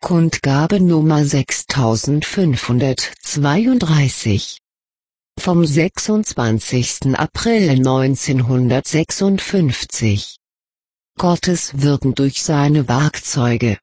Kundgabe Nummer 6532. Vom 26. April 1956. Gottes Wirken durch seine Werkzeuge.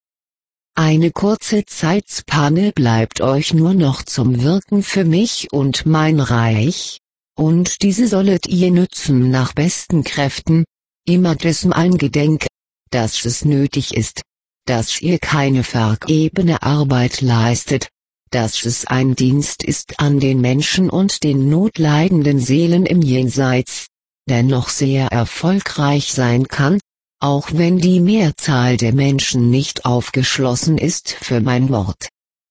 Eine kurze Zeitspanne bleibt euch nur noch zum Wirken für mich und mein Reich, und diese sollet ihr nützen nach besten Kräften, immer dessen eingedenk, dass es nötig ist, dass ihr keine vergebene Arbeit leistet, dass es ein Dienst ist an den Menschen und den notleidenden Seelen im Jenseits, der noch sehr erfolgreich sein kann, auch wenn die Mehrzahl der Menschen nicht aufgeschlossen ist für mein Wort.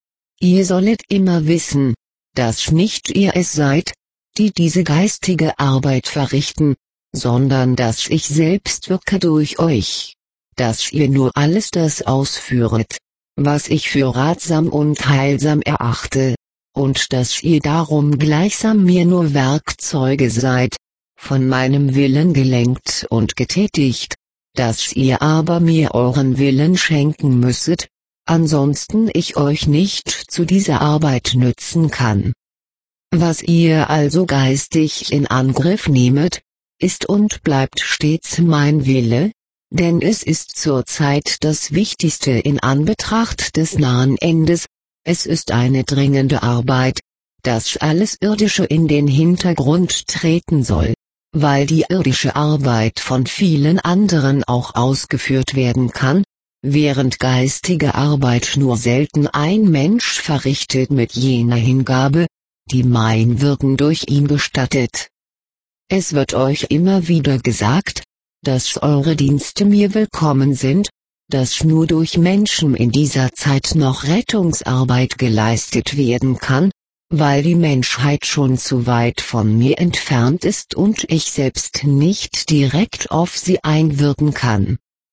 Ihr sollet immer wissen, dass nicht ihr es seid, die diese geistige Arbeit verrichten, sondern dass ich selbst wirke durch euch, dass ihr nur alles das ausführet, was ich für ratsam und heilsam erachte, und dass ihr darum gleichsam mir nur Werkzeuge seid, von meinem Willen gelenkt und getätigt, dass ihr aber mir euren Willen schenken müsset, ansonsten ich euch nicht zu dieser Arbeit nützen kann. Was ihr also geistig in Angriff nehmet, ist und bleibt stets mein Wille, denn es ist zurzeit das Wichtigste in Anbetracht des nahen Endes, es ist eine dringende Arbeit, dass alles Irdische in den Hintergrund treten soll, weil die irdische Arbeit von vielen anderen auch ausgeführt werden kann, während geistige Arbeit nur selten ein Mensch verrichtet mit jener Hingabe, die mein Wirken durch ihn gestattet. Es wird euch immer wieder gesagt, dass eure Dienste mir willkommen sind, dass nur durch Menschen in dieser Zeit noch Rettungsarbeit geleistet werden kann, weil die Menschheit schon zu weit von mir entfernt ist und ich selbst nicht direkt auf sie einwirken kann.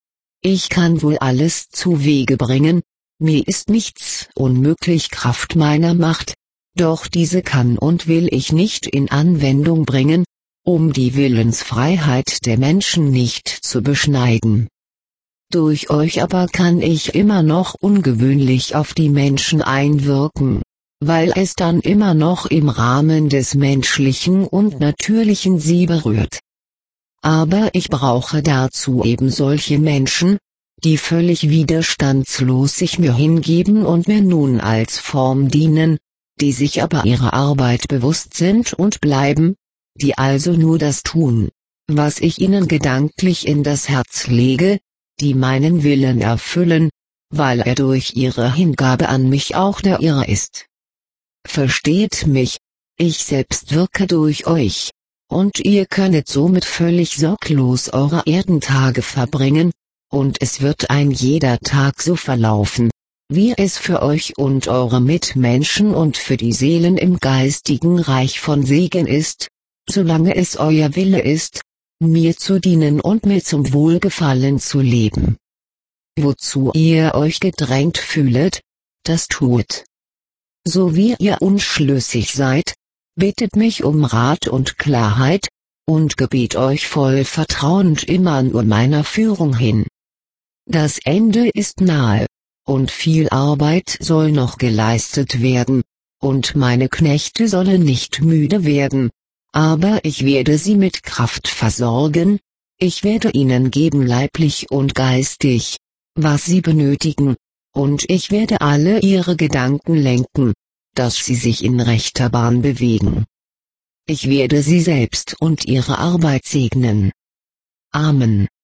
Ich kann wohl alles zu Wege bringen, mir ist nichts unmöglich Kraft meiner Macht, doch diese kann und will ich nicht in Anwendung bringen, um die Willensfreiheit der Menschen nicht zu beschneiden. Durch euch aber kann ich immer noch ungewöhnlich auf die Menschen einwirken, weil es dann immer noch im Rahmen des Menschlichen und Natürlichen sie berührt. Aber ich brauche dazu eben solche Menschen, die völlig widerstandslos sich mir hingeben und mir nun als Form dienen, die sich aber ihrer Arbeit bewusst sind und bleiben, die also nur das tun, was ich ihnen gedanklich in das Herz lege, die meinen Willen erfüllen, weil er durch ihre Hingabe an mich auch der ihre ist. Versteht mich, ich selbst wirke durch euch, und ihr könnet somit völlig sorglos eure Erdentage verbringen, und es wird ein jeder Tag so verlaufen, wie es für euch und eure Mitmenschen und für die Seelen im geistigen Reich von Segen ist, solange es euer Wille ist, mir zu dienen und mir zum Wohlgefallen zu leben. Wozu ihr euch gedrängt fühlet, das tut. So wie ihr unschlüssig seid, bittet mich um Rat und Klarheit, und gebet euch voll vertrauend immer nur meiner Führung hin. Das Ende ist nahe, und viel Arbeit soll noch geleistet werden, und meine Knechte sollen nicht müde werden, aber ich werde sie mit Kraft versorgen, ich werde ihnen geben leiblich und geistig, was sie benötigen, und ich werde alle ihre Gedanken lenken, dass sie sich in rechter Bahn bewegen. Ich werde sie selbst und ihre Arbeit segnen. Amen.